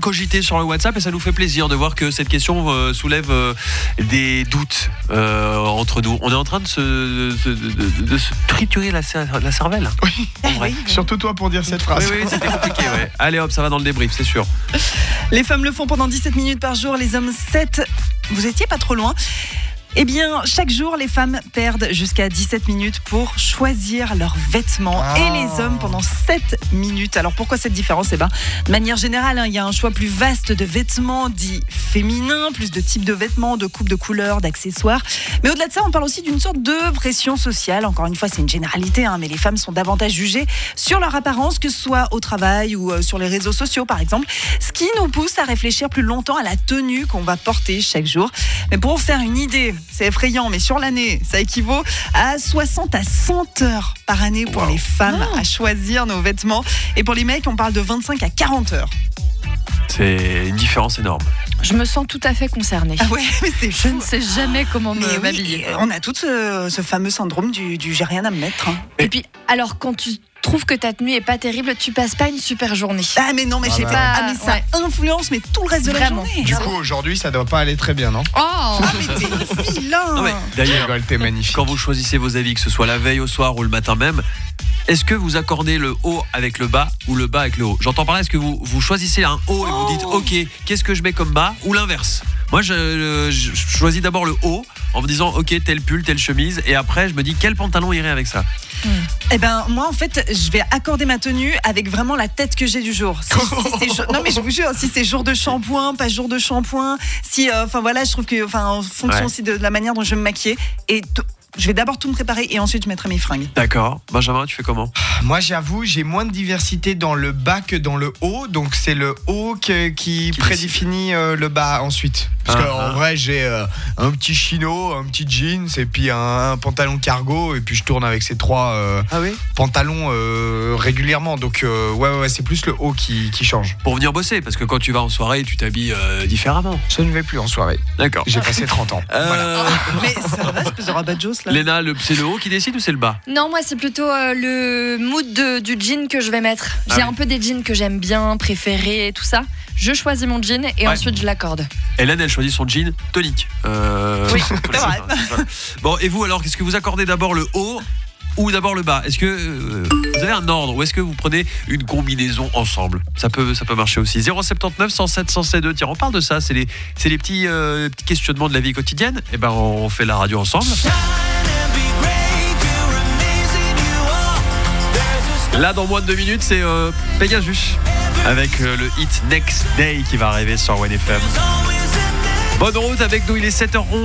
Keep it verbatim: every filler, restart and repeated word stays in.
cogiter sur le WhatsApp et ça nous fait plaisir de voir que cette question euh, soulève euh, des doutes euh, entre nous. On est en train de se, de, de, de, de se triturer la, la cervelle. Oui, en vrai. Surtout toi pour dire cette phrase. Oui, oui, c'était compliqué. Ouais. Allez hop, ça va dans le débrief, c'est sûr. Les femmes le font pendant dix-sept minutes par jour, les hommes sept. Vous étiez pas trop loin. Eh bien, chaque jour, les femmes perdent jusqu'à dix-sept minutes pour choisir leurs vêtements oh. et les hommes pendant sept minutes. Alors, pourquoi cette différence ? Eh bien, de manière générale, hein, il y a un choix plus vaste de vêtements dits féminins, plus de types de vêtements, de coupes de couleurs, d'accessoires. Mais au-delà de ça, on parle aussi d'une sorte de pression sociale. Encore une fois, c'est une généralité, hein, mais les femmes sont davantage jugées sur leur apparence, que ce soit au travail ou euh, sur les réseaux sociaux, par exemple. Ce qui nous pousse à réfléchir plus longtemps à la tenue qu'on va porter chaque jour. Mais pour vous faire une idée, c'est effrayant, mais sur l'année, ça équivaut à soixante à cent heures par année pour wow. les femmes oh. à choisir nos vêtements. Et pour les mecs, on parle de vingt-cinq à quarante heures. C'est une différence énorme. Je me sens tout à fait concernée. Ah ouais, mais c'est Je ne sais jamais comment mais me oui, m'habiller. On a tout ce, ce fameux syndrome du, du j'ai rien à me mettre. Hein. Et, et puis, alors quand tu trouves que ta tenue est pas terrible, tu passes pas une super journée. Ah mais non, mais ah j'ai bah. pas. Ah mais ça ouais. influence mais tout le reste de Vraiment. la journée. Du coup, aujourd'hui, ça doit pas aller très bien, non ? Oh Ah mais t'es vilain. Non, mais d'ailleurs, t'es magnifique. quand vous choisissez vos habits, que ce soit la veille, au soir ou le matin même, est-ce que vous accordez le haut avec le bas ou le bas avec le haut ? J'entends par là, est-ce que vous, vous choisissez un haut et vous dites ok, qu'est-ce que je mets comme bas, ou l'inverse ? Moi, je, je choisis d'abord le haut en me disant ok, tel pull, telle chemise, et après je me dis quel pantalon irait avec ça. Mmh. Eh ben moi en fait je vais accorder ma tenue avec vraiment la tête que j'ai du jour. Si, si c'est, non mais je vous jure, si c'est jour de shampoing, pas jour de shampoing, si enfin euh, voilà, je trouve que enfin en fonction ouais. aussi de, de la manière dont je vais me maquiller et t- je vais d'abord tout me préparer et ensuite je mettrai mes fringues. D'accord. Benjamin, tu fais comment ? Moi, j'avoue, j'ai moins de diversité dans le bas que dans le haut. Donc, c'est le haut que, qui, qui prédéfinit euh, le bas ensuite. Parce ah, qu'en ah. vrai, j'ai euh, un petit chino, un petit jeans et puis un, un pantalon cargo. Et puis, je tourne avec ces trois euh, ah oui pantalons euh, régulièrement. Donc, euh, ouais, ouais, c'est plus le haut qui, qui change. Pour venir bosser, parce que quand tu vas en soirée, tu t'habilles euh, différemment. Je ne vais plus en soirée. D'accord. J'ai passé trente ans. Euh... Voilà. Mais ça va, espèce de rabat-joss là. Léna, le, c'est le haut qui décide ou c'est le bas ? Non, moi c'est plutôt euh, le mood de, du jean que je vais mettre. Ah J'ai oui. un peu des jeans que j'aime bien, préférés et tout ça. Je choisis mon jean et ouais. ensuite je l'accorde. Hélène, elle choisit son jean tonique. Euh... Oui, c'est vrai. Bon, et vous alors, qu'est-ce que vous accordez d'abord le haut ou d'abord le bas ? Est-ce que euh, vous avez un ordre ou est-ce que vous prenez une combinaison ensemble ? Ça peut, ça peut marcher aussi. zéro sept neuf, cent sept, cent sept deux. Tiens, on parle de ça. C'est les, c'est les petits, euh, petits questionnements de la vie quotidienne. Et ben, on fait la radio ensemble. Là, dans moins de deux minutes, c'est euh, Pegasus avec euh, le hit Next Day qui va arriver sur One F M. Bonne route avec nous, il est sept heures onze.